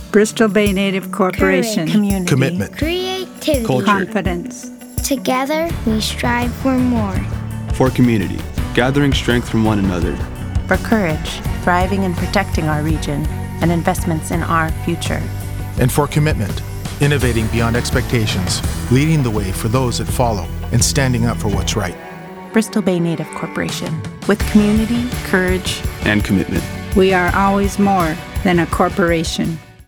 Bristol Bay Native Corporation. Courage. Community. Commitment. Creativity. Culture. Confidence. Together, we strive for more. For community, gathering strength from one another. For courage, thriving and protecting our region, and investments in our future. And for commitment, innovating beyond expectations, leading the way for those that follow, and standing up for what's right. Bristol Bay Native Corporation. With community, courage, And commitment. We are always more than a corporation.